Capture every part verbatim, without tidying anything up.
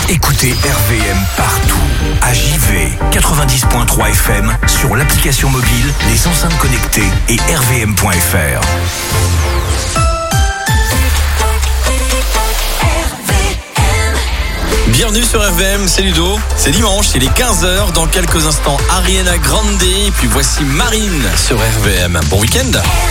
Écoutez R V M partout. À J V, quatre-vingt-dix point trois F M, sur l'application mobile, les enceintes connectées et r v m point f r. Bienvenue sur R V M, c'est Ludo. C'est dimanche, il est quinze heures. Dans quelques instants, Ariana Grande. Et puis voici Marine sur R V M. Bon week-end.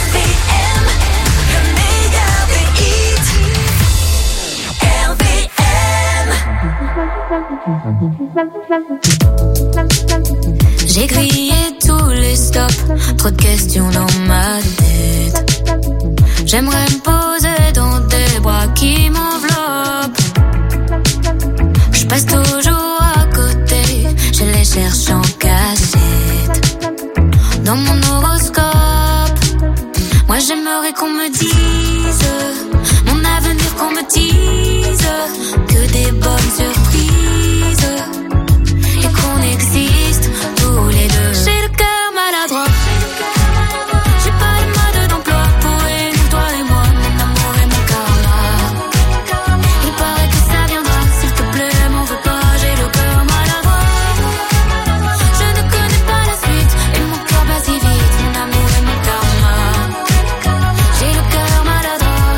J'ai grillé tous les stops, trop de questions dans ma tête. J'aimerais me poser dans des bras qui m'enveloppent. Je passe toujours à côté, je les cherche en cachette. Dans mon horoscope, moi j'aimerais qu'on me dise mon avenir, qu'on me dise que des bonnes surprises et qu'on existe tous les deux. J'ai le cœur maladroit, j'ai pas de mode d'emploi pour réunir toi et moi, mon amour et mon karma. Il paraît que ça viendra, s'il te plaît, m'en veux pas, j'ai le cœur maladroit. Je ne connais pas la suite et mon cœur bat si vite, mon amour et mon karma. J'ai le cœur maladroit.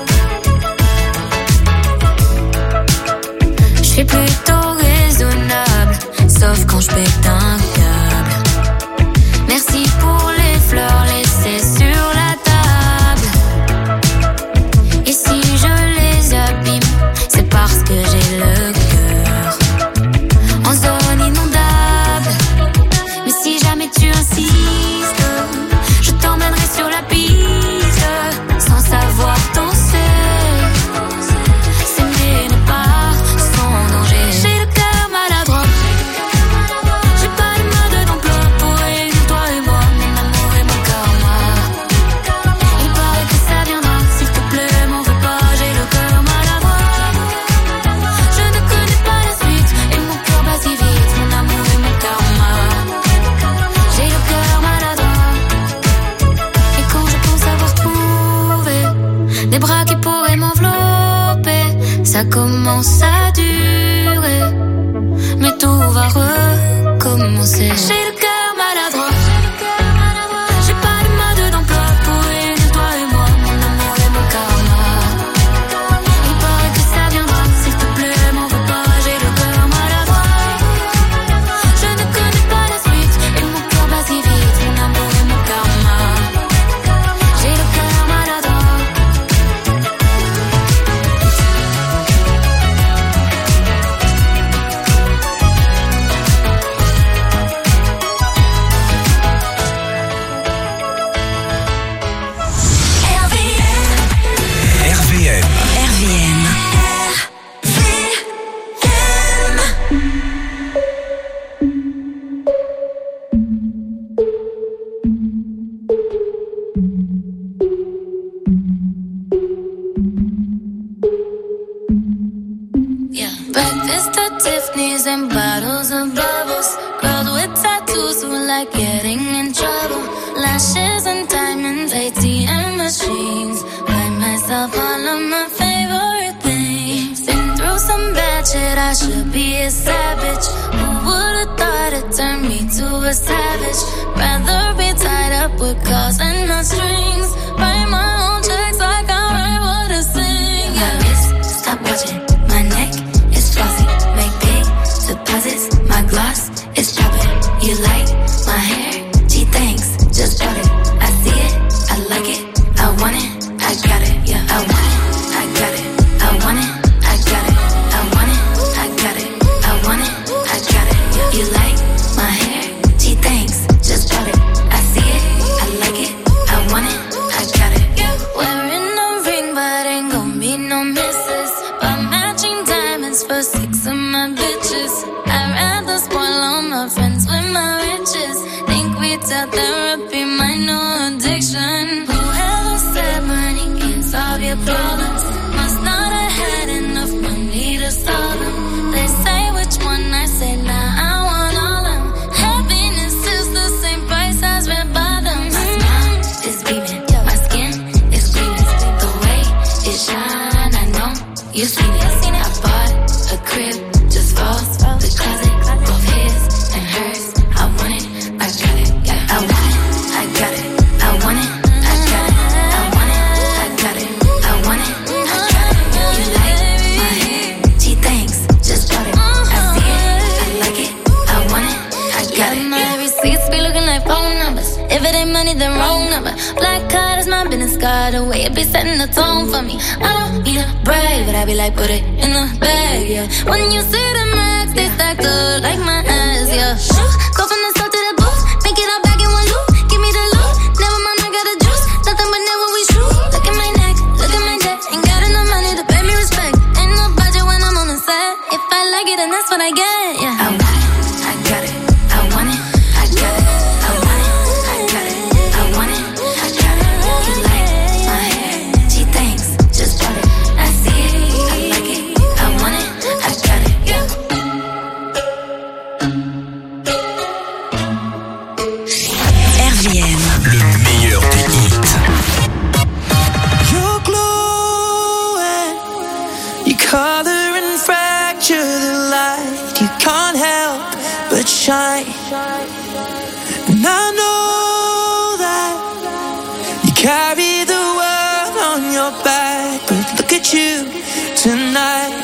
Je suis plutôt raisonnable, sauf quand je pète un câble. Merci pour les fleurs laissées sur la table. Et si je les abîme, c'est parce que j'ai le cœur en zone inondable. Mais si jamais tu insistes, je t'emmènerai sur la piste sans savoir danser. S'aimer n'est pas sans danger. J'ai le cœur maladroit, j'ai pas de mode d'emploi pour réunir toi et moi, mon amour et mon karma. Il paraît que ça viendra, s'il te plaît, m'en veux pas, j'ai le cœur maladroit. Je ne connais pas la suite et mon cœur bat si vite, mon amour et mon karma. J'ai le cœur maladroit. Et quand je pense avoir trouvé des bras qui pourraient m'envelopper, ça commence à durer, mais tout va recommencer. J'ai le cœur maladroit, j'ai pas de mode d'emploi pour réunir toi et moi, mon amour et mon karma. Il paraît que ça viendra, s'il te plaît, m'en veux pas, j'ai le cœur maladroit. Je ne connais pas la suite et mon cœur bat si vite, mon amour et mon karma. J'ai le cœur maladroit. R V M. R V M. Yeah. Breakfast at Tiffany's and bottles of bubbles. Girls with tattoos who like getting in trouble. Lashes and diamonds, A T M machines. Buy myself all of my favorite things. Been through some bad shit, I should be a savage. Who would've thought it turned me to a savage? Rather be tied up with calls and not strings. Write my own checks like I write what I sing. Yeah, wrist, stop watching. My neck is flossy. Make big deposits. My gloss is popping. You like my hair? Gee, thanks. Just bought it. I see it. I like it. I want it. I got it. Yeah, I want it. I got it. I want it. I got it. I want it. I got it. I want it. I got it. Yeah. You like my hair? Gee, thanks. Just bought it. I see it. I like it. I want it. money, then wrong number. Black card is my business card, the way it be setting the tone for me. I don't need a brag, but I be like, put it in the bag, yeah. When you see the max, they stack up like my ass, yeah. Shoot, go from the south to the booth, make it all back in one loop. Give me the loot, never mind, I got the juice. Nothing but never we shoot. Look at my neck, look at my debt. Ain't got enough money to pay me respect. Ain't no budget when I'm on the set. If I like it, then that's what I get, yeah. I want it, I got it, I want it, I got it. I want it, I got it, I want it, I got it. You like my hair, she thinks, just bought it. I see it, I like it, I want it, I got it, yeah. R V M, le meilleur des hits. You're glowing, you color and fracture the light. You can't help but shine. And I know that you carry the world on your back, but look at you tonight.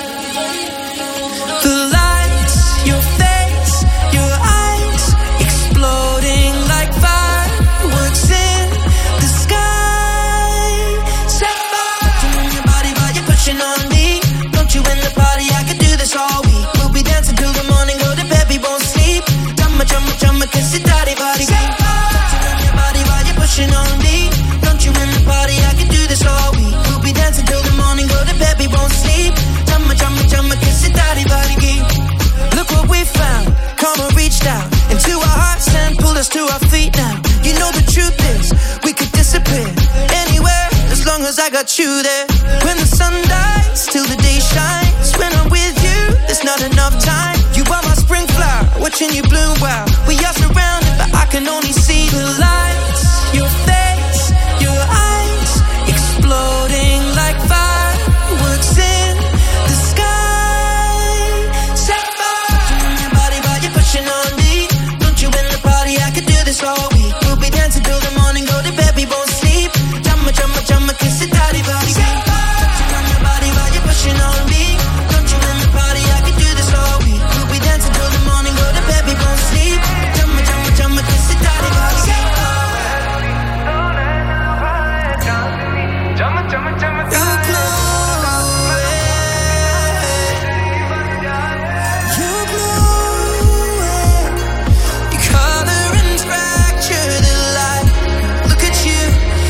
The lights, your face, your eyes, exploding like fireworks in the sky. Set fire to your body while you're pushing on me. Don't you in the party? I could do this all week. We'll be dancing till the morning, go to bed, we won't sleep. Chumma, chumma, chumma, kiss it, daddy, body. Set fire to your body while you're pushing on me. Don't you in the party? I could do this all week. We'll be dancing till the morning, go to bed, we won't sleep. Chumma, chumma, chumma, kiss it, daddy, body. Look what we found. Karma reached out into our hearts and pulled us to our feet now. You know the truth is, we could disappear anywhere as long as I got you there. When the sun dies, till the day shines. When I'm with you, there's not enough time. You are my spring flower, watching you bloom wild. We are surrounded, but I can only see the lights. Your face, your eyes, exploding like fireworks in the sky. Set fire to your body while you're pushing on me. Don't you in the party? I could do this all week. We'll be dancing till the morning, go to bed, we won't sleep. Chumma, chumma, chumma, kiss it, daddy, body. Touching on your body while you're pushing on me. Don't you in the party? I could do this all week. We'll be dancing till the morning, go to bed, we won't sleep. Chumma, chumma, chumma, kiss it, daddy, body. You're glowing, you're glowing. You color and fracture the light. Look at you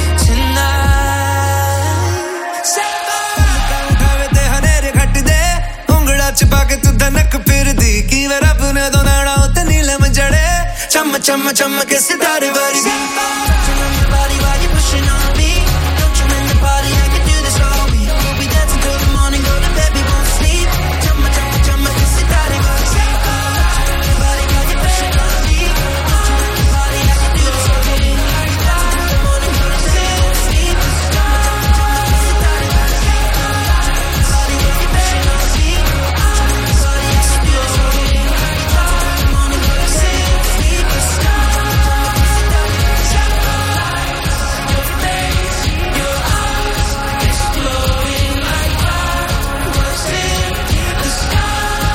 tonight. Set fire. उठावे ते हनेरे घट दे उंगड़ा चिपा के तू धनक फिर दी की वे रब ने दो नाड़ा उते नीलम जड़े Chumma, chumma, chumma, kiss it, daddy, body. Touching on your body while you're pushing on me. Don't you in the party? I could do this all week. We'll be dancing till the morning, go to bed, we won't sleep. Chumma, chumma, chumma, kiss it, daddy, body. Touching on your body while you're pushing on me. Don't you in the party? I could do this all week. We'll be dancing till the morning, go to bed, we won't sleep. Chumma, chumma, chumma, kiss it, daddy, body. Touching on your body while you're pushing on me. Don't you in the party? I could do this all week. We'll be dancing till the morning, go to bed, we won't sleep. Chumma, chumma, chumma, kiss it, daddy, body. Your face, your eyes, exploding like fireworks in the sky.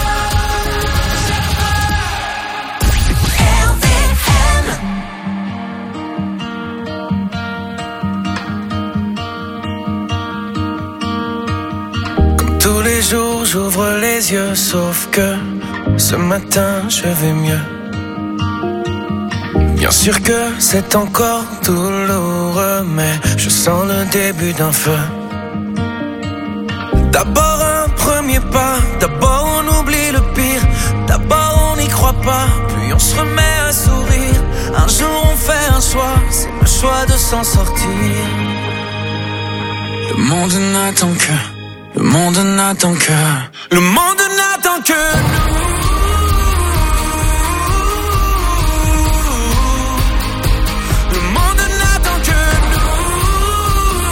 R V M. Comme tous les jours, j'ouvre les yeux, sauf que ce matin, je vais mieux. Bien sûr que c'est encore douloureux, mais je sens le début d'un feu. D'abord un premier pas, d'abord on oublie le pire, d'abord on n'y croit pas, puis on se remet à sourire. Un jour on fait un choix, c'est le choix de s'en sortir. Le monde n'attend que, le monde n'attend que, le monde n'attend que nous. Le monde n'attend que nous.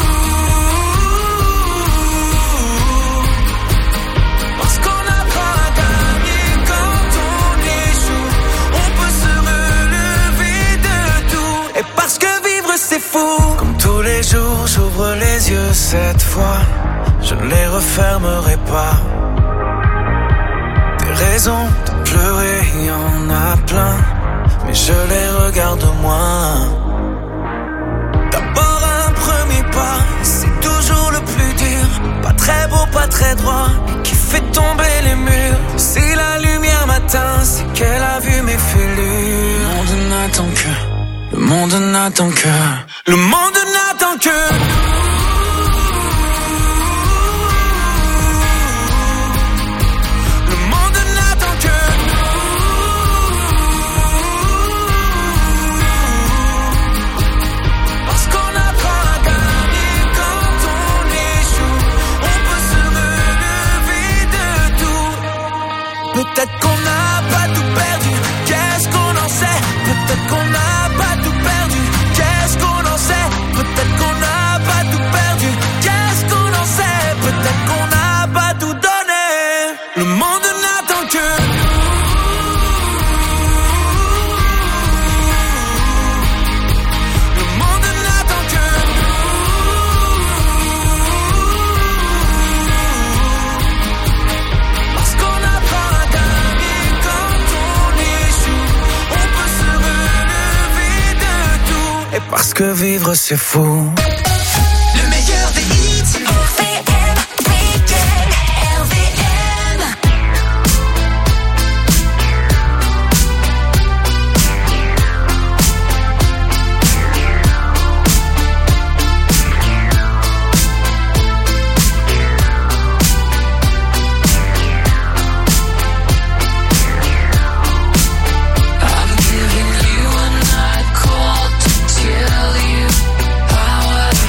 Parce qu'on apprend à gagner quand on échoue. On peut se relever de tout. Et parce que vivre c'est fou. Comme tous les jours j'ouvre les yeux cette fois. Je ne les refermerai pas. Des raisons de pleurer, y en a plein, mais je les regarde moins. très droit et qui fait tomber les murs. Si la lumière m'atteint, c'est qu'elle a vu mes fêlures. Le monde n'attend que, le monde n'attend que, le monde n'attend que nous. Peut-être qu'on n'a pas tout perdu, qu'est-ce qu'on en sait? Peut-être qu'on n'a pas tout perdu, qu'est-ce qu'on en sait? Peut-être qu'on n'a pas tout perdu, qu'est-ce qu'on en sait? Peut-être qu'on n'a pas tout donné. Le monde n'attend que nous. Le monde n'attend que nous. Parce qu'on apprend à gagner quand on échoue. On peut se relever de tout. Et parce que vivre c'est fou. Le meilleur des hits. R V M Weekend, R V M. I'm giving you a night call to tell you how I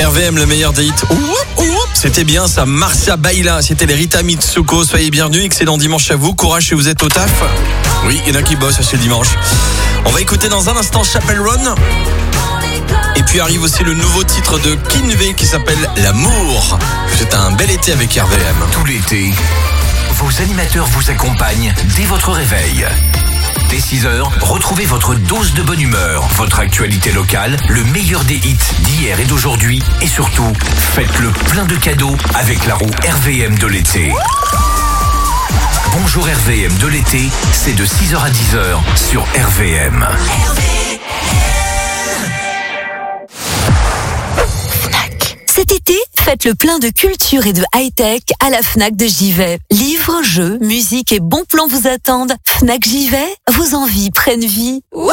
R V M, le meilleur des hits. Ouh, ouh, c'était bien ça, Marcia Baila. C'était les Rita Mitsuko. Soyez bienvenus, excellent dimanche à vous. Courage si vous êtes au taf. Oui, il y en a qui bossent ce dimanche. On va écouter dans un instant Chapel Run. Et puis arrive aussi le nouveau titre de Kinvey qui s'appelle L'amour. C'est un bel été avec R V M. Tout l'été, vos animateurs vous accompagnent dès votre réveil. Dès six heures, retrouvez votre dose de bonne humeur, votre actualité locale, le meilleur des hits d'hier et d'aujourd'hui. Et surtout, faites le plein de cadeaux avec la roue R V M de l'été. Bonjour R V M de l'été, c'est de six heures à dix heures sur R V M. Cet été, faites le plein de culture et de high-tech à la Fnac de Givet. Livres, jeux, musique et bons plans vous attendent. Fnac Givet, vos envies prennent vie. Wouhou!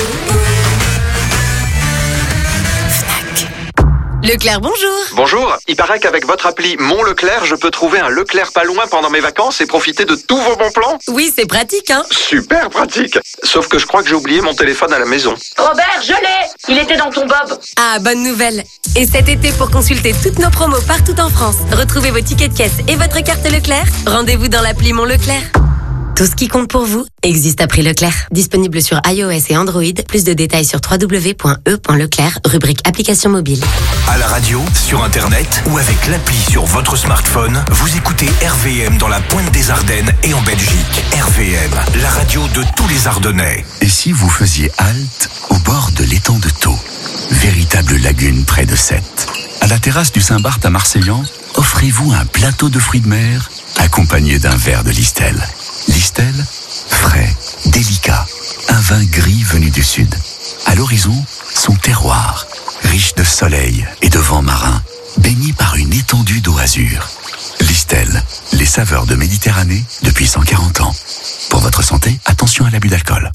Leclerc, bonjour. Bonjour, il paraît qu'avec votre appli Mon Leclerc, je peux trouver un Leclerc pas loin pendant mes vacances et profiter de tous vos bons plans. Oui, c'est pratique, hein. Super pratique. Sauf que je crois que j'ai oublié mon téléphone à la maison. Robert, je l'ai. Il était dans ton bob. Ah, bonne nouvelle. Et cet été, pour consulter toutes nos promos partout en France, retrouvez vos tickets de caisse et votre carte Leclerc, rendez-vous dans l'appli Mon Leclerc. Tout ce qui compte pour vous existe à prix Leclerc. Disponible sur iOS et Android. Plus de détails sur w w w point e point leclerc, rubrique application mobile. À la radio, sur Internet ou avec l'appli sur votre smartphone, vous écoutez R V M dans la pointe des Ardennes et en Belgique. R V M, la radio de tous les Ardennais. Et si vous faisiez halte au bord de l'étang de Thau, véritable lagune près de Sète. À la terrasse du Saint-Barth à Marseillan, offrez-vous un plateau de fruits de mer accompagné d'un verre de Listel. Listel, frais, délicat, un vin gris venu du sud. À l'horizon, son terroir, riche de soleil et de vent marin, baigné par une étendue d'eau azur. Listel, les saveurs de Méditerranée depuis cent quarante ans. Pour votre santé, attention à l'abus d'alcool.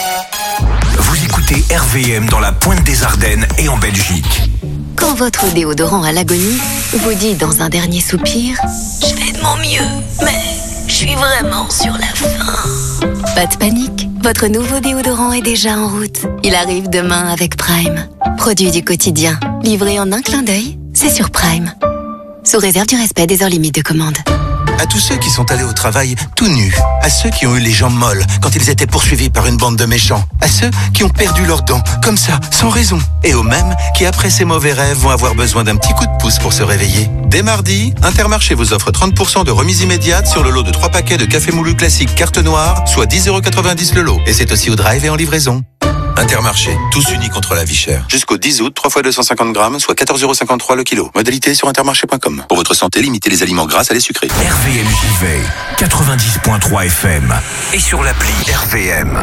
Vous écoutez R V M dans la pointe des Ardennes et en Belgique. Quand votre déodorant à l'agonie vous dit dans un dernier soupir « Je fais de mon mieux, mais je suis vraiment sur la fin ». Pas de panique, votre nouveau déodorant est déjà en route. Il arrive demain avec Prime. Produit du quotidien, livré en un clin d'œil, c'est sur Prime. Sous réserve du respect des heures limites de commande. À tous ceux qui sont allés au travail tout nus, à ceux qui ont eu les jambes molles quand ils étaient poursuivis par une bande de méchants, à ceux qui ont perdu leurs dents, comme ça, sans raison, et aux mêmes qui, après ces mauvais rêves, vont avoir besoin d'un petit coup de pouce pour se réveiller. Dès mardi, Intermarché vous offre trente pour cent de remise immédiate sur le lot de trois paquets de café moulu classique carte noire, soit dix euros quatre-vingt-dix le lot. Et c'est aussi au drive et en livraison. Intermarché, tous unis contre la vie chère. Jusqu'au dix août, trois fois deux cent cinquante grammes, soit quatorze euros cinquante-trois le kilo. Modalité sur intermarché point com. Pour votre santé, limitez les aliments gras à les sucrés. R V M Givet, quatre-vingt-dix point trois F M. Et sur l'appli R V M.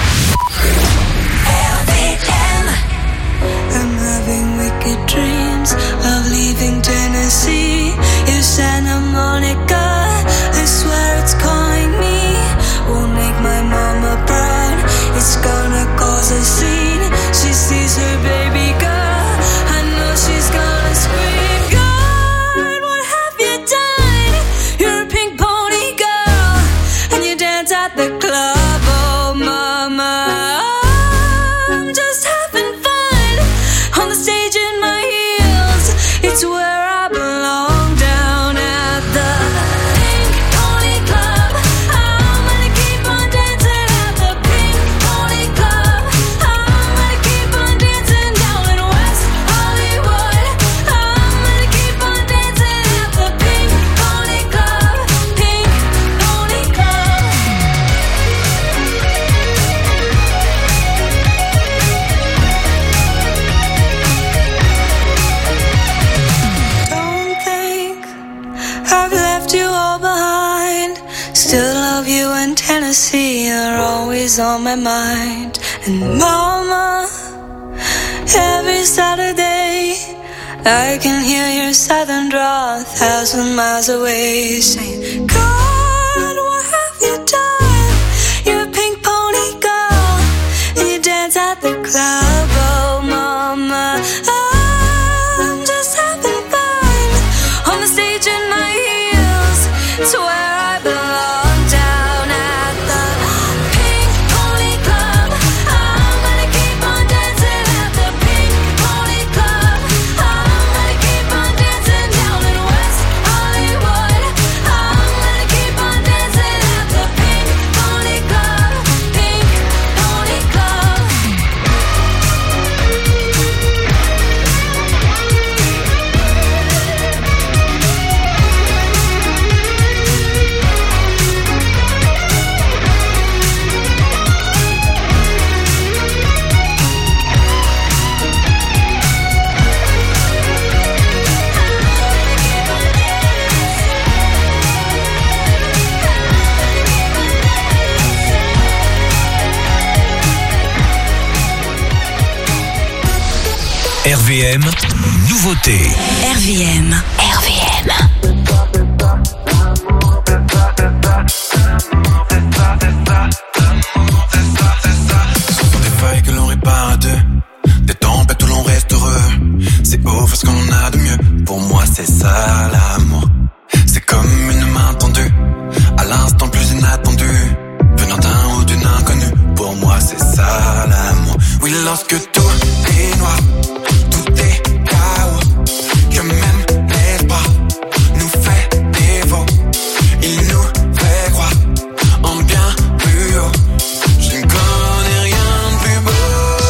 I'm having wicked dreams of leaving Tennessee. You Santa Monica, I swear it's calling me. Won't make my mama proud. It's gonna cause a scene. She sees her baby girl. I know she's gonna scream. God, what have you done? You're a pink pony girl, and you dance at the club. Oh, mama, I'm just having fun on the stage in my heels. It's where I belong, down at the Pink Pony Club. I'm gonna keep on dancing at the Pink Pony Club. I'm gonna keep on dancing down in West Hollywood. I'm gonna keep on dancing at the Pink Pony Club. Pink Pony Club. Don't think I've left you all behind. Still love you in Tennessee. You're always on my mind. And mama, every Saturday I can hear your southern drawl a thousand miles away, saying, God, what have you done? You're a pink pony girl, and you dance at the club. Oh, mama, I'm just having fun on the stage in my heels. It's where I belong, down at the Pink Pony Club. I'm gonna keep on dancing at the Pink Pony Club. I'm gonna keep R V M, nouveauté. R V M. R V M. Des failles que l'on répare à deux, des tempêtes où l'on reste heureux. C'est beau, parce qu'on en a de mieux. Pour moi, c'est ça l'amour. C'est comme une main tendue, à l'instant le plus inattendu, venant d'un ou d'une inconnue. Pour moi, c'est ça l'amour. Oui, lorsque tout est noir, tout est chaos, que même l'espoir nous fait défaut. Il nous fait croire en bien plus haut. Je ne connais rien de plus beau.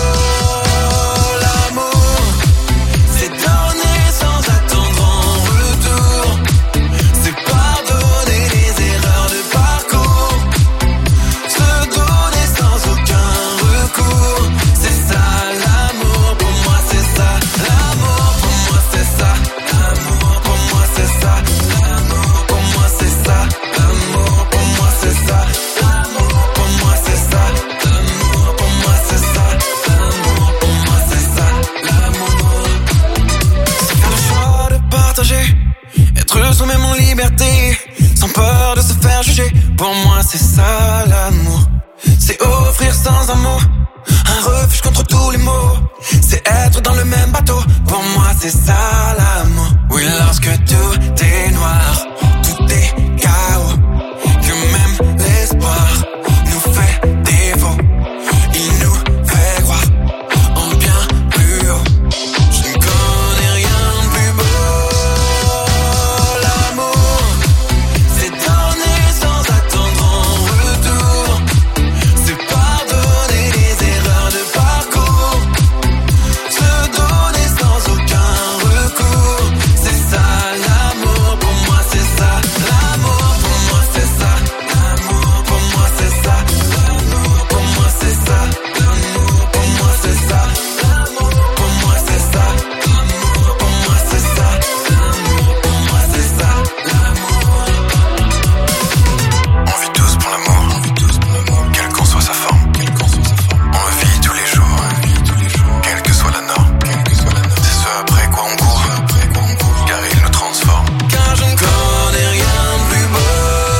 L'amour, c'est donner sans attendre en retour. C'est pardonner les erreurs de parcours. Se donner sans aucun recours. C'est ça l'amour, pour moi c'est ça. L'amour, pour moi c'est ça. L'amour, pour moi c'est ça. L'amour, pour moi c'est ça. L'amour, pour moi c'est ça. L'amour, pour moi c'est ça. L'amour, pour moi c'est ça. L'amour, pour moi c'est ça. L'amour, c'est faire le choix de partager, être soi-même en liberté, sans peur de se faire juger. Pour moi c'est ça l'amour. C'est offrir sans un mot un refuge contre tous les maux. C'est être dans le même bateau. Pour moi c'est ça l'amour. Oui, lorsque tout est noir, tout est chaos, que même l'espoir nous fait défaut. Il nous fait croire en bien plus haut. Je ne connais rien de plus beau. L'amour, c'est donner sans attendre en retour. C'est pardonner les erreurs de parcours. Se donner sans aucun recours. C'est ça l'amour, pour moi c'est ça. L'amour, pour moi c'est ça. L'amour, pour moi c'est ça. L'amour, pour moi c'est ça. L'amour, pour moi c'est ça. L'amour, pour moi c'est ça. L'amour, pour moi c'est ça. L'amour, pour moi c'est ça. L'amour. On vit tous pour l'amour. On vit tous pour l'amour. Quelle qu'en soit sa forme. Quelle qu'en soit sa forme. On le vit tous les jours. On le vit tous les jours. Quelle que soit la norme. Quelle que soit la norme. C'est ce après quoi on court. Après quoi on court. Car il nous transforme. Car je ne connais rien de plus beau.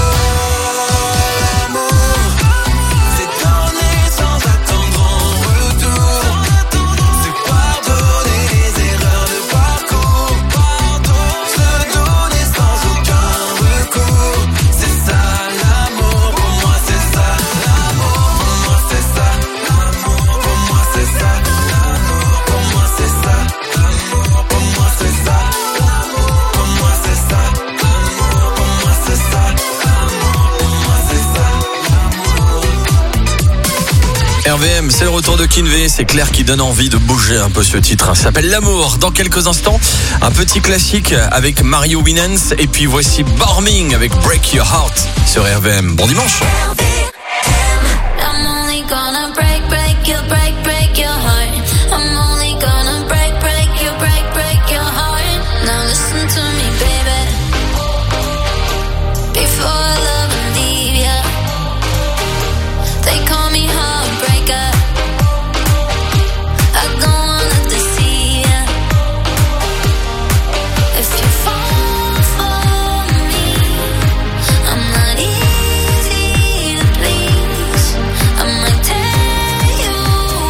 L'amour, c'est donner sans attendre en retour. C'est pardonner les erreurs de parcours. Se donner sans aucun recours. C'est ça l'amour, pour moi c'est ça. L'amour, pour moi c'est ça. L'amour, pour moi c'est ça. L'amour, pour moi c'est ça. L'amour, pour moi c'est ça. L'amour, pour moi c'est ça. L'amour, pour moi c'est ça. L'amour, pour moi c'est ça. R V M, c'est le retour de Kinvey. C'est Claire qui donne envie de bouger un peu ce titre. Ça s'appelle L'amour. Dans quelques instants, un petit classique avec Mario Winans. Et puis voici Borming avec Break Your Heart sur R V M. Bon dimanche. I'm only gonna break, break your, break, break your heart. I'm only gonna break, break your, break, break your heart. Now listen to me, baby. Before I love and leave ya, they call me heartbreaker. I don't wanna deceive ya. If you fall for me, I'm not easy to please. I might tear you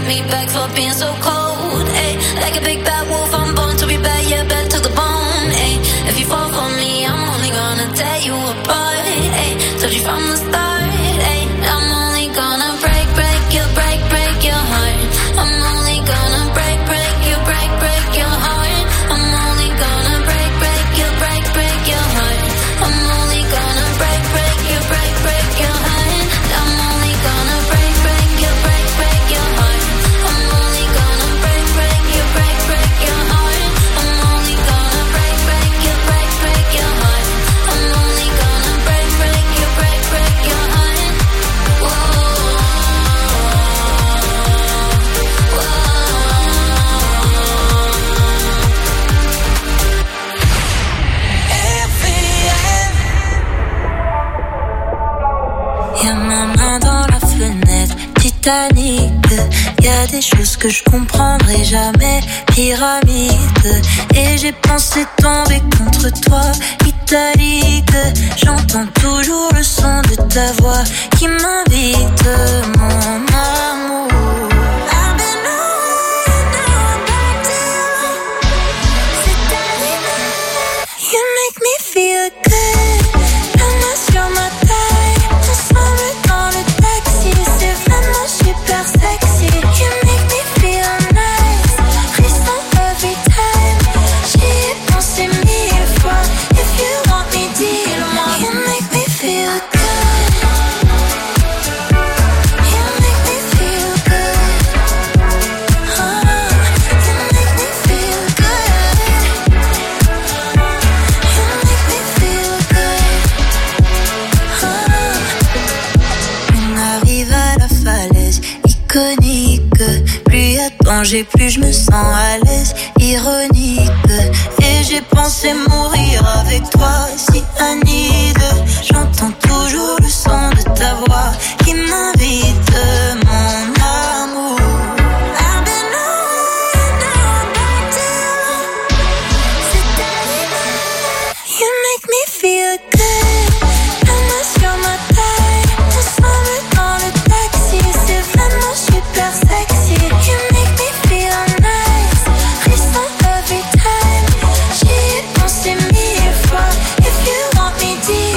me back for being so cold. Ay, like a big bad wolf, I'm born to be bad, yeah, bad to the bone. Ay, if you fall for me, I'm only gonna tear you apart. Ay, told you from the start. Ay, I'm only gonna break, break you, break, break your heart. I'm only gonna break, break you, break, break your heart. I'm only gonna break, break you, break, break your heart. I'm only gonna break, break you, break, break your heart. I'm only gonna break, break you, break, break your heart. I'm only gonna break, break you, break, break your heart. I'm only gonna break, break you, break, break your heart. I'm only gonna break, break you, break, break your heart. Whoa. Y'a ma main dans la fenêtre, Titanic. Y'a des choses que je comprendrai jamais, pyramide. Et j'ai pensé tomber contre toi, italique. J'entends toujours le son de ta voix qui m'invite, mon amour. I've been knowing, now I'm back to you. C'est arrivé, you make me feel good. La main sur ma taille, ensemble dans le taxi, c'est vraiment super sexy. You make me feel nice, frisson every time. J'y ai pensé mille fois. If you want me, dis-le-moi. You make me feel good. You make me feel good. Oh, you make me feel good. You make me feel good. Oh. On arrive à la falaise iconique. Plus y a danger, plus je me sens à l'aise. Ironique. Et j'ai pensé mourir avec toi, si Anide. J'entends toujours le son de ta voix qui m'invite, mon amour. I've been knowing, now I'm back to you. C'est arrivé, you make me feel good. La main sur ma taille, ensemble dans le taxi, c'est vraiment super sexy. You make me feel nice, frisson every time. J'y ai pensé mille fois. If you want me, dis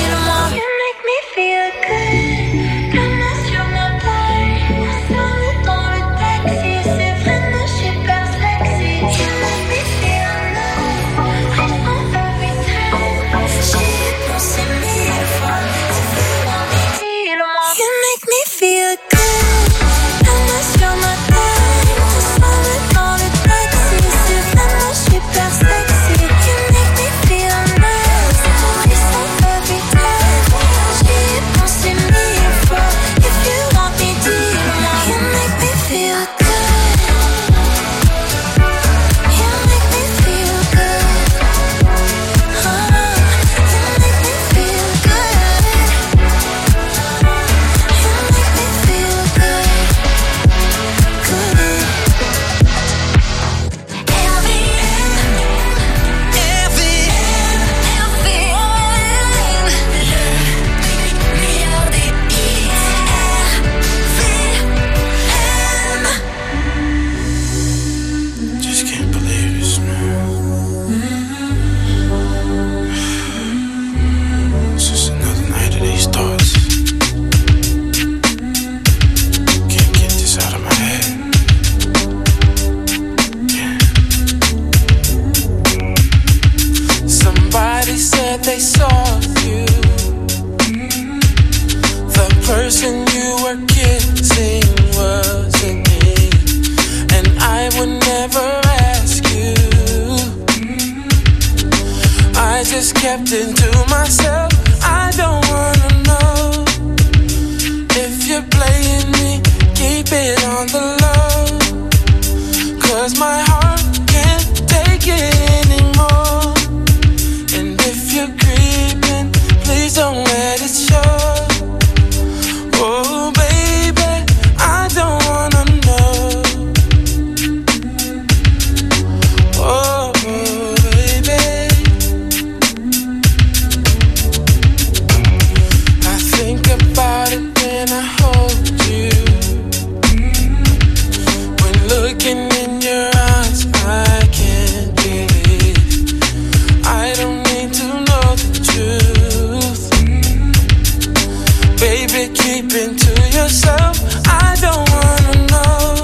you're keeping to yourself. I don't wanna know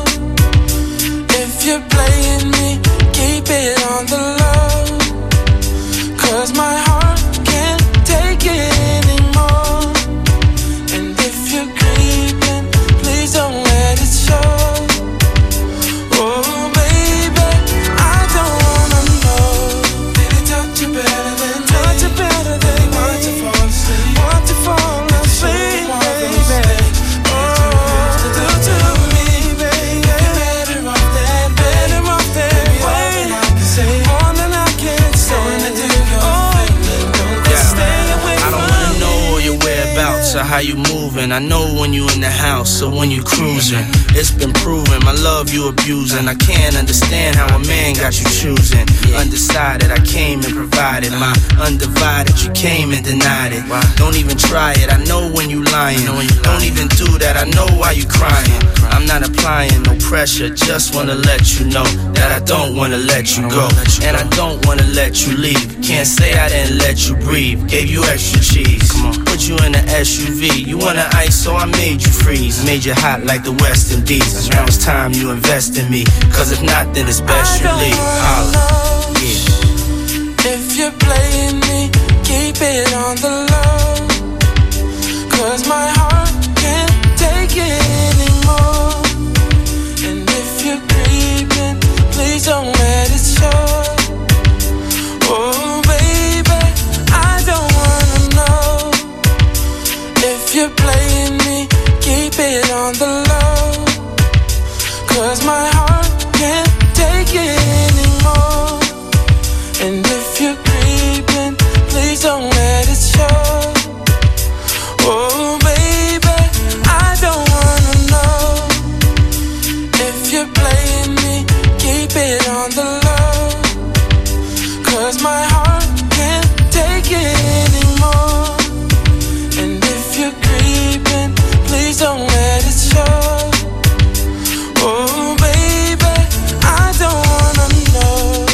if you're playing me. Keep it on the low, 'cause my heart can't take it anymore. And if you're creeping, please don't let it show. Oh baby, I don't wanna know. Did it touch you better than me? Touch you better than me. Want to fall asleep, want to fall asleep, baby. Oh, do to me, baby. You're better off that, better off that way. More than I can say. Oh, stay away I don't wanna know all your whereabouts or how you moving. I know when you in the house or when you cruising. It's been proven my love you abusing. I can't understand how a man got you choosing. Undecided, I came and provided. My undivided, you came and denied it. Don't even try it, I know when you lying. Don't even do that, I know why you crying. I'm not applying no pressure, just wanna let you know that I don't wanna let you go. And I don't wanna let you leave. Can't say I didn't let you breathe. Gave you extra cheese, put you in an S U V. You wanna ice, so I made you freeze. Made you hot like the West Indies. Now it's time you invest in me, 'cause if not, then it's best you leave. Holla. Yeah. if you're playing me. Keep it on the low, 'cause my heart can't take it anymore. And if you're creeping, please don't let it show. Oh baby, I don't wanna know if you're playing me. Keep it on the low, 'cause my heart can't take it anymore. And if you're creeping, please don't let it show. Oh baby, I don't wanna know if you're playing me. Keep it on the low, 'cause my heart can't take it anymore. And if you're creeping, please don't let it show. Oh baby, I don't wanna know.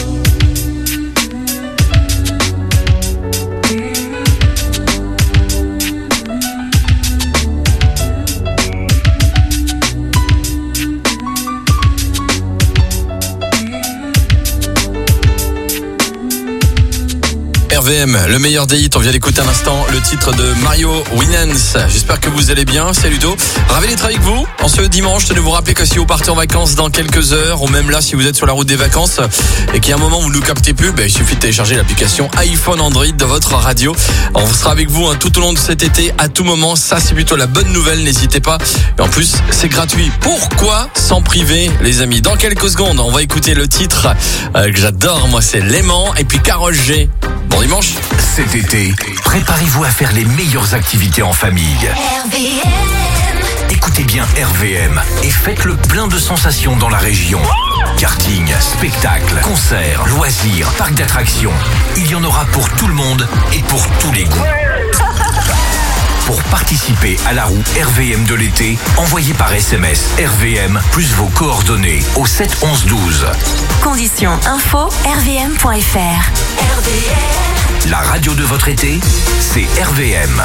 R V M, le meilleur des hits. On vient d'écouter un instant le titre de Mario Winans. J'espère que vous allez bien. C'est Ludo. Ravi d'être avec vous en ce dimanche. Je vais vous rappeler que si vous partez en vacances dans quelques heures, ou même là, si vous êtes sur la route des vacances et qu'il y a un moment où vous ne nous captez plus, ben, il suffit de télécharger l'application iPhone Android de votre radio. On sera avec vous hein, tout au long de cet été, à tout moment. Ça, c'est plutôt la bonne nouvelle. N'hésitez pas. Et en plus, c'est gratuit. Pourquoi s'en priver, les amis? Dans quelques secondes, on va écouter le titre euh, que j'adore. Moi, c'est L'aimant. Et puis Karol G. Bon dimanche. Cet été, préparez-vous à faire les meilleures activités en famille. R V M. Écoutez bien R V M et faites le plein de sensations dans la région. Karting, spectacles, concerts, loisirs, parcs d'attractions. Il y en aura pour tout le monde et pour tous les goûts. Pour participer à la roue R V M de l'été, envoyez par S M S R V M plus vos coordonnées au sept onze douze. Conditions info r v m point f r. R V M. La radio de votre été, c'est R V M.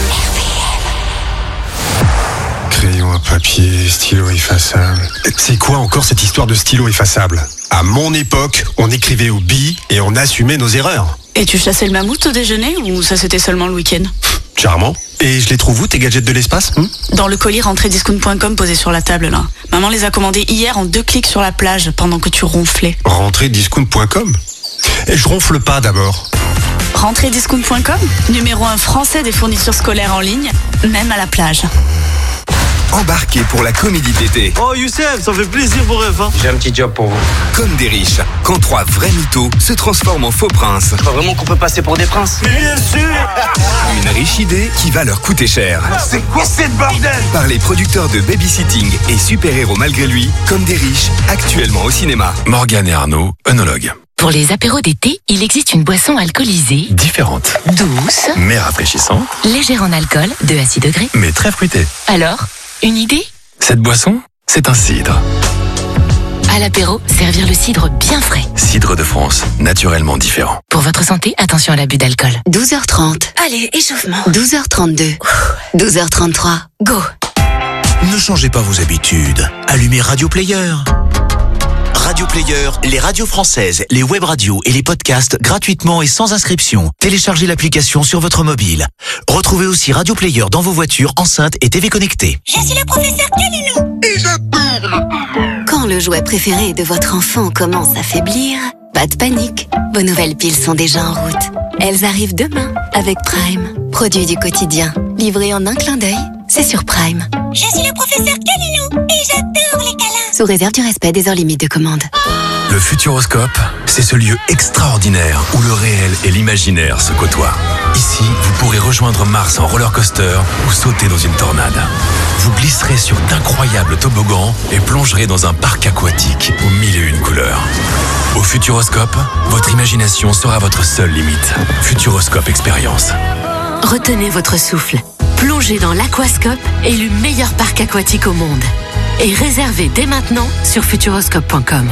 Crayon à papier, stylo effaçable. C'est quoi encore cette histoire de stylo effaçable? À mon époque, on écrivait au billes et on assumait nos erreurs. Et tu chassais le mammouth au déjeuner ou ça c'était seulement le week-end? Charmant. Et je les trouve où tes gadgets de l'espace hmm Dans le colis rentrée discount point com posé sur la table là. Maman les a commandés hier en deux clics sur la plage pendant que tu ronflais. rentrée discount point com. Et je ronfle pas d'abord. rentrée discount point com, numéro un français des fournitures scolaires en ligne, même à la plage. Embarquez pour la comédie d'été. Oh Youssef, ça fait plaisir vos rêves hein. J'ai un petit job pour vous. Comme des riches, quand trois vrais mythos se transforment en faux princes. Je crois vraiment qu'on peut passer pour des princes. Bien sûr. Une riche idée qui va leur coûter cher. C'est quoi cette bordel? Par les producteurs de Babysitting et Super Héros malgré lui, Comme des riches, actuellement au cinéma. Morgane et Arnaud, œnologues. Pour les apéros d'été, il existe une boisson alcoolisée, Différente, douce, mais rafraîchissante, légère en alcool, deux à six degrés. mais très fruitée. Alors, une idée? Cette boisson, c'est un cidre. À l'apéro, servir le cidre bien frais. Cidre de France, naturellement différent. Pour votre santé, attention à l'abus d'alcool. douze heures trente. Allez, échauffement. douze heures trente-deux. douze heures trente-trois, go. Ne changez pas vos habitudes. Allumez Radio Player. Radio Player, les radios françaises, les web radios et les podcasts gratuitement et sans inscription. Téléchargez l'application sur votre mobile. Retrouvez aussi Radio Player dans vos voitures, enceintes et T V connectées. Je suis le professeur Calilou. Et j'adore. Quand le jouet préféré de votre enfant commence à faiblir, pas de panique. Vos nouvelles piles sont déjà en route. Elles arrivent demain avec Prime. Produit du quotidien. Livré en un clin d'œil, c'est sur Prime. Je suis le professeur Calilou et j'adore les câlins. Sous réserve du respect des heures limites de commande. Le Futuroscope, c'est ce lieu extraordinaire où le réel et l'imaginaire se côtoient. Ici, vous pourrez rejoindre Mars en roller coaster ou sauter dans une tornade. Vous glisserez sur d'incroyables toboggans et plongerez dans un parc aquatique aux mille et une couleurs. Au Futuroscope, votre imagination sera votre seule limite. Futuroscope Expérience. Retenez votre souffle. Plongez dans l'Aquascope, élu meilleur parc aquatique au monde. Et réservez dès maintenant sur futuroscope point com.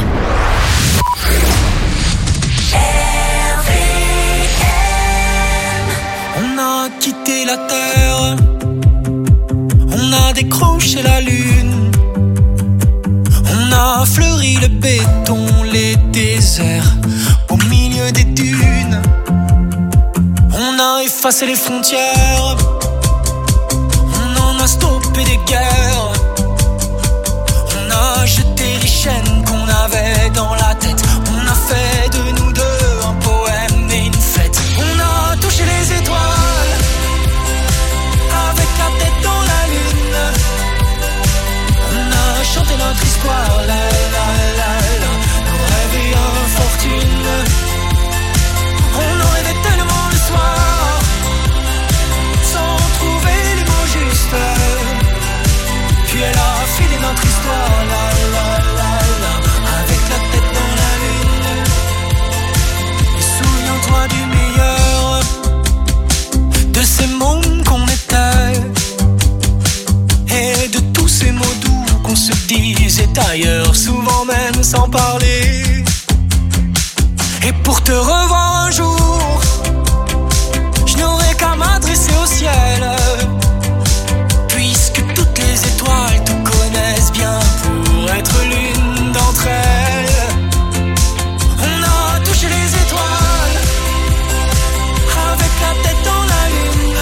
On a quitté la terre, on a décroché la lune, on a fleuri le béton, les déserts au milieu des dunes, on a effacé les frontières, on en a stoppé des guerres, on a jeté les chaînes qu'on avait dans la tête, on a fait de nous deux un poème et une fête, on a touché les étoiles avec la tête dans la lune, on a chanté notre histoire, la la la la, nos rêves et infortune, on en rêvait tellement le soir, sans trouver les mots justes, puis elle a filé notre histoire, la la la la, avec la tête dans la lune, et souviens-toi du meilleur de ces mômes qu'on était, et de tous ces mots doux qu'on se disait ailleurs, souvent même sans parler. Et pour te revoir un jour, je n'aurai qu'à m'adresser au ciel, puisque toutes les étoiles te connaissent bien pour être l'une d'entre elles. On a touché les étoiles avec la tête dans la lune,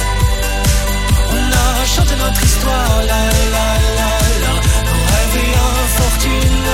on a chanté notre histoire, la la la la, nos rêves et infortune,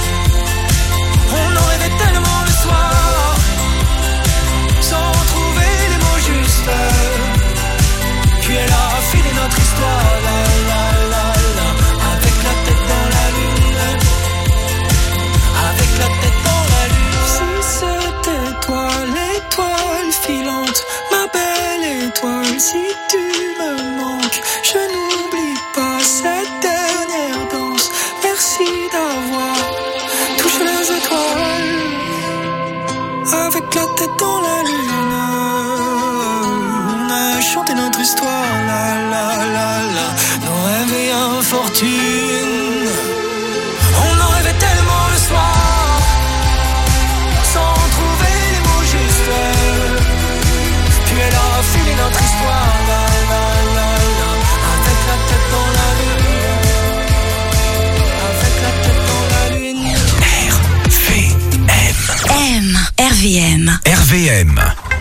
on en rêvait tellement le soir, sans trouver les mots justes, puis elle a filé notre histoire, la la la la, avec la tête dans la lune, avec la tête dans la lune. Si c'était toi l'étoile filante, ma belle étoile, si tu me manques, je n'oublie pas cette dernière danse. Merci d'avoir touché les étoiles avec la tête dans la lune. On a chanté notre histoire, la la la la, nos rêves et infortune. On en rêvait tellement le soir, sans trouver les mots justes, puis elle a filé notre histoire, la la la la, avec la tête dans la lune, avec la tête dans la lune. R V M. M. R V M. R V M.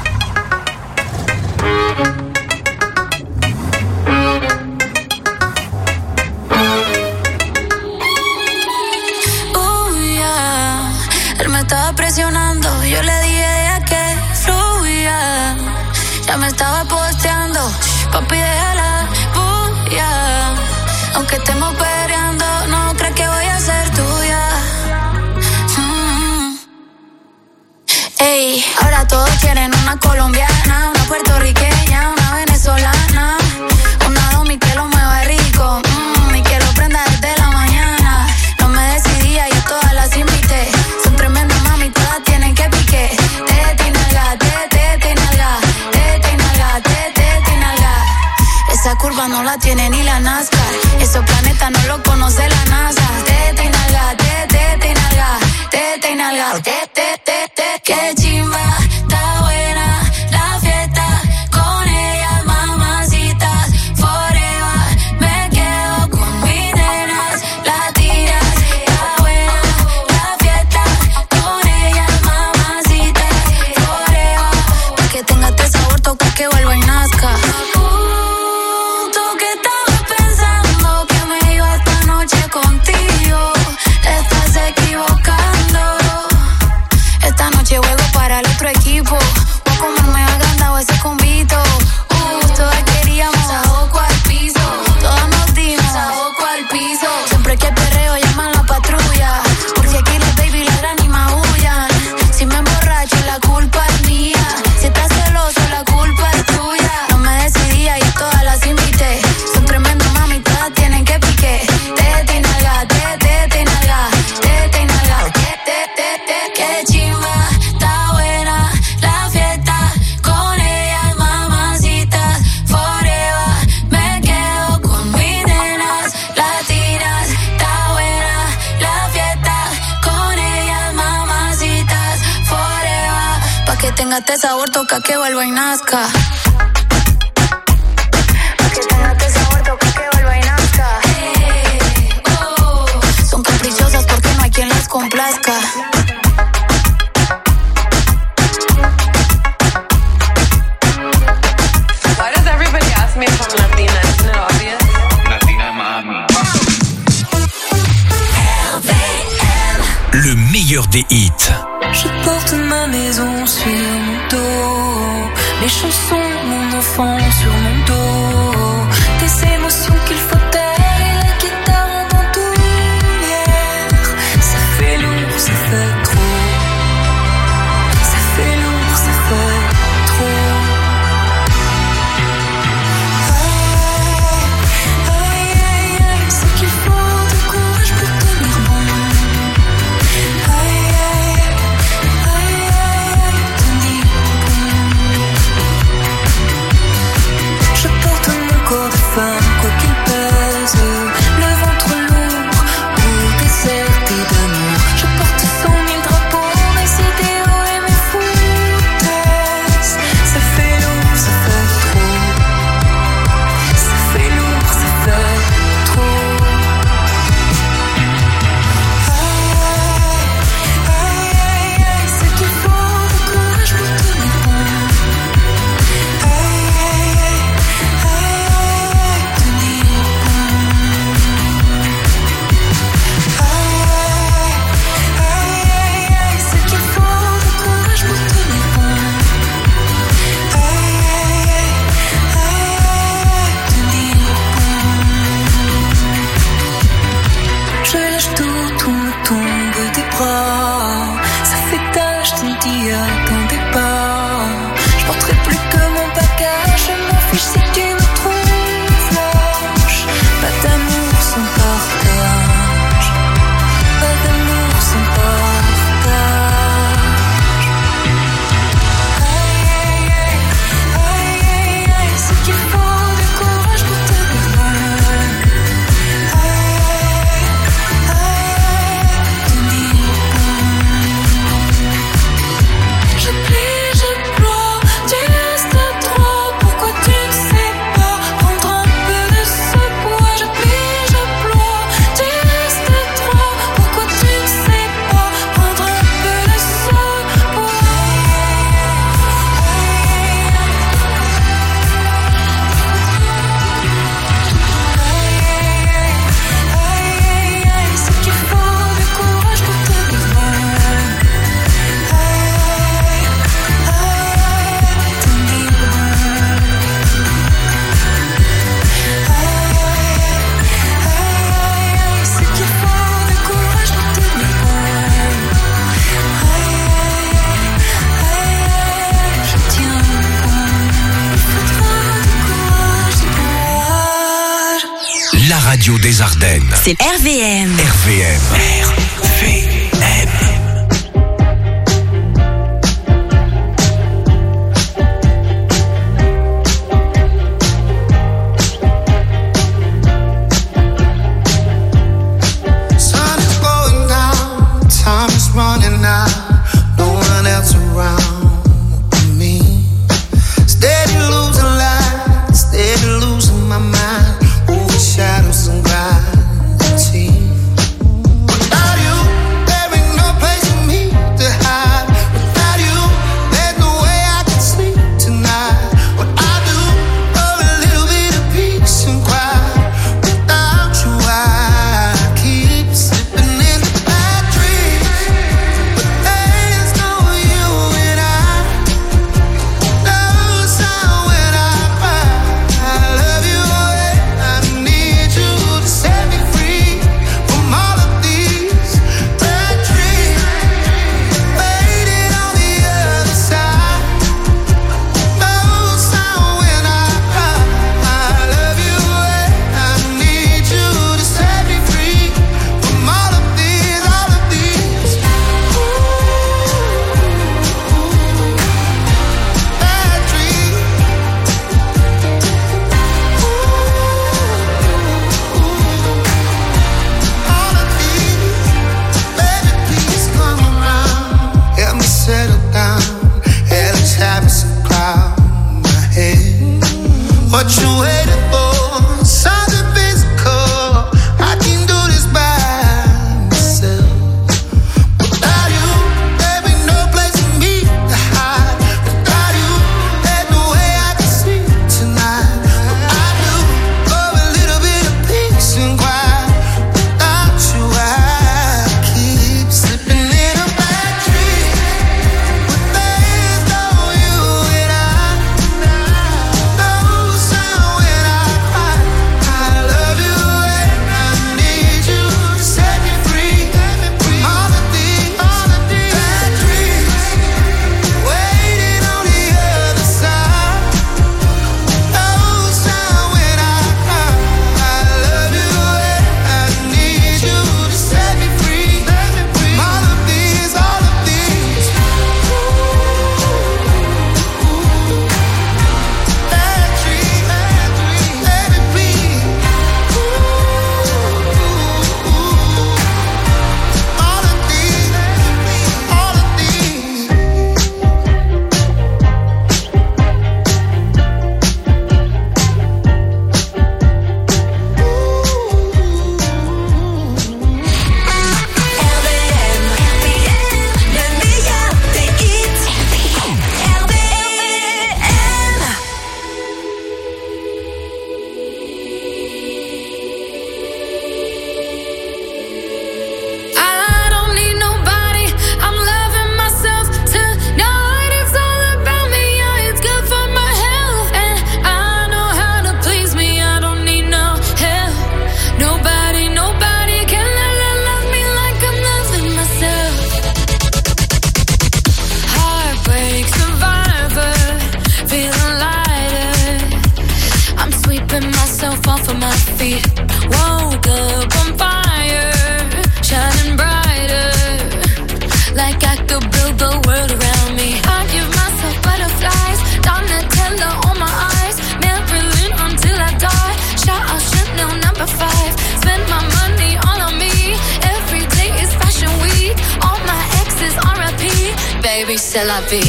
Oh yeah, él me estaba presionando, yo le dije deja que fluya, ya me estaba posteando, papi déjala bulla, aunque estemos peleando, no crees que voy a ser tuya. Mm. Ey, ahora todos quieren una colombiana, una puertorriqueña, una venezolana, una domi que lo mueva rico, mm, y que lo prenda desde la mañana. No me decidía, yo todas las invité, son tremendas mami, todas tienen que pique. Tete y nalga, tete y nalga, tete y nalga, tete y nalga. Esa curva no la tiene ni la NASCAR, esos planetas no lo conoce la NASA. Tete y nalga, tete y nalga, tete y nalga, tete, tete, que chimba, está buena la fiesta con ellas, mamacitas, forever. tenga este sabor, toca que vuelva y nazca. Son caprichosas porque no hay quien las complazca. Why does everybody ask me if I'm Latina? Isn't it obvious? Latina mami. Le meilleur des hits. Je porte ma maison sur mon dos, les chansons de mon enfant sur mon dos, des émotions qu'il faut taire et la guitare en bandoulière. Ça fait lourd, ça fait trop. Ça fait lourd, ça fait trop. Aïe, aïe, aïe, c'est qu'il faut du courage pour tenir bon. Aïe, aïe, aïe, aïe, tenir bon. Je porte mon corps de femme, quoi qu'il pèse, le ventre lourd, pour déserter d'amour. Je porte cent mille drapeaux, mes idéaux et mes foutaises. Ça fait lourd, ça fait trop. Ça fait lourd, ça fait trop. Aïe, aïe, aïe, c'est qu'il faut du courage pour tenir bon. Aïe, aïe, aïe, aïe, tenir bon. Aïe, aïe, aïe, c'est qu'il faut du courage pour tenir bon. Aïe, aïe, aïe, tenir bon. Je lâche tout, tout me tombe des bras. Ça fait tache d'un dia dans des pas. Je porterai plus que mon bagage. Je m'en fiche si tu me trouves lâche. Pas d'amour sans partage. Pas d'amour sans partage. Aïe, aïe, aïe, aïe, aïe, c'est qu'il faut du courage pour tenir bon. Aïe, aïe, tenir bon. Je plie, je ploie, tu restes trop. Pourquoi tu ne sais pas prendre un peu de ce poids? Je plie, je ploie, tu restes trop. Pourquoi tu ne sais pas prendre un peu de ce poids? Aïe, aïe, aïe, c'est qu'il faut du courage pour tenir bon. Aïe, aïe, tenir bon. Aïe, aïe, aïe, c'est qu'il faut du courage pour tenir bon. Aïe, aïe, je tiens bon. Il faudra du courage, du courage. La radio des Ardennes. C'est R V M. R V M. R V M. Sun is going down, time is running out, no one else around me. Steady losing light, steady losing my mind, overshadows and gravity. Without you, myself off of my feet. Woke up on fire, shining brighter, like I could build the world around me. I give myself butterflies, Donatella on my eyes, Marilyn until I die. Shout out Chanel number five, spend my money all on me. Every day is fashion week, all my exes R I P. Baby, c'est la vie.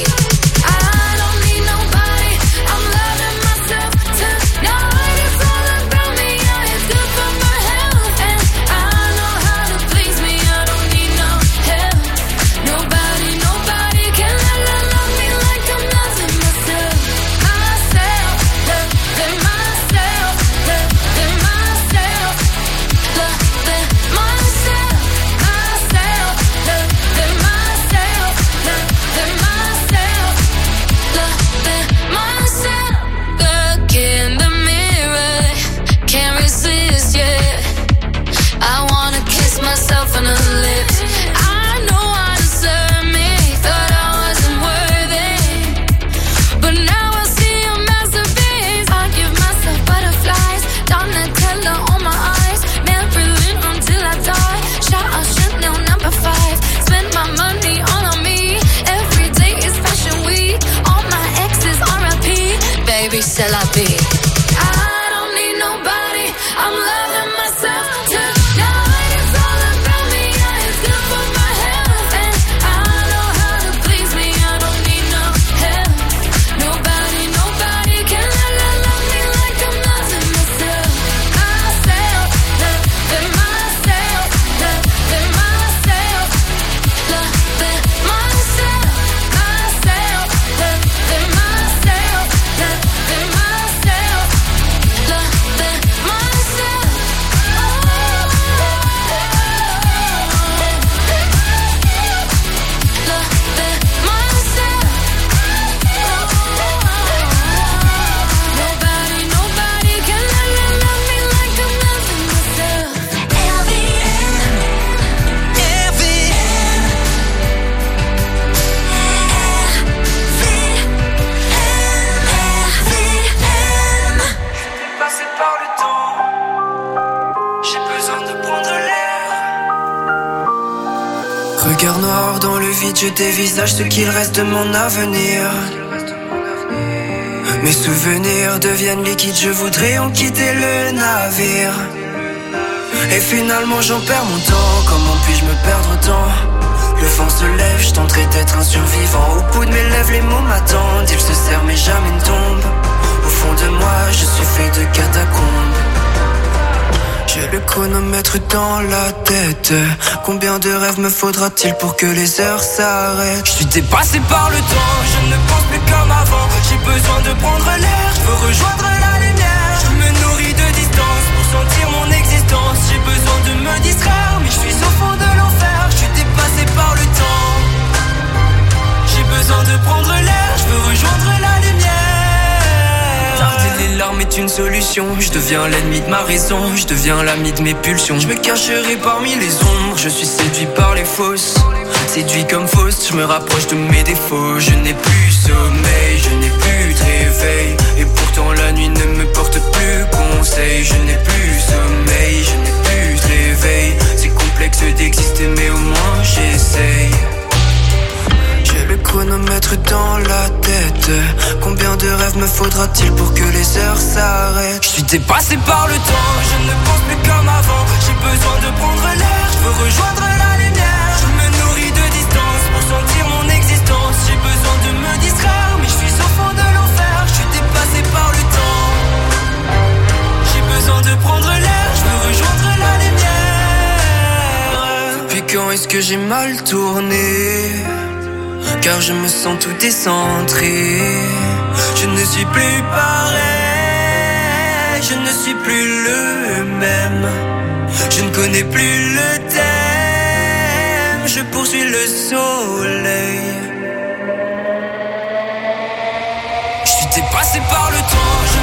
I don't need nobody, I'm loving myself tonight. It's all about me, yeah, it's good for my health. And I know how to please me, I don't need no help. Nobody, nobody can love, love, love me like I'm loving myself. Myself, loving myself, loving myself, loving myself, myself, loving myself, loving myself, loving myself. Look in the mirror, can't resist, yeah. I wanna kiss myself on the lips. I know I deserve me, thought I wasn't worthy, but now I see a masterpiece. I give myself butterflies, Donatella on my eyes, Marilyn until I die. Shout out Chanel number five, spend my money all on me. Every day is fashion week, all my exes R I P. Baby, c'est la vie. I don't need nobody, I'm loving myself tonight. It's all about me, yeah, it's good for my health. And I know how to please me, I don't need no help. Nobody, nobody can love, love, love me like I'm loving myself. Myself, loving myself, loving myself, loving myself, myself, loving myself, loving myself, loving myself. Loving myself. Nobody, nobody can love, love, love me like I'm loving myself. R V M, R V M, R V M. Passé par le temps, j'ai besoin de prendre l'air. Regard noir dans le vide, je dévisage ce qu'il reste de mon avenir. Mes souvenirs deviennent liquides, je voudrais en quitter le navire. Et finalement j'en perds mon temps, comment puis-je me perdre autant? Le vent se lève, je tenterai d'être un survivant. Au bout de mes lèvres les mots m'attendent, ils se serrent mais jamais ne tombent. Au fond de moi je suis fait de catacombes. J'ai le chronomètre dans la tête. Combien de rêves me faudra-t-il pour que les heures s'arrêtent? Je suis dépassé par le temps, je ne pense plus comme avant. J'ai besoin de prendre l'air, je veux rejoindre la lumière. Je me nourris de distance pour sentir mon existence. J'ai besoin de me distraire, mais je suis au fond de l'enfer. Je suis dépassé par le temps. J'ai besoin de prendre l'air, je veux rejoindre la lumière. Garder les larmes est une solution. Je deviens l'ennemi de ma raison, je deviens l'ami de mes pulsions. Je me cacherai parmi les ombres, je suis séduit par les fausses. Séduit comme fausse, je me rapproche de mes défauts. Je n'ai plus sommeil, je n'ai plus de réveil. Et pourtant la nuit ne me porte plus conseil. Je n'ai plus sommeil, je n'ai plus de réveil. C'est complexe d'exister mais au moins j'essaye. J'ai le chronomètre dans la tête. Combien de rêves me faudra-t-il pour que les heures s'arrêtent? Je suis dépassé par le temps, je ne pense plus comme avant. J'ai besoin de prendre l'air, je veux rejoindre la lumière. Je me nourris de distance pour sentir mon existence. J'ai besoin de me distraire, mais je suis au fond de l'enfer. Je suis dépassé par le temps. J'ai besoin de prendre l'air, je veux rejoindre la lumière. Depuis quand est-ce que j'ai mal tourné? Car je me sens tout décentré. Je ne suis plus pareil, je ne suis plus le même. Je ne connais plus le thème, je poursuis le soleil. Je suis dépassé par le temps,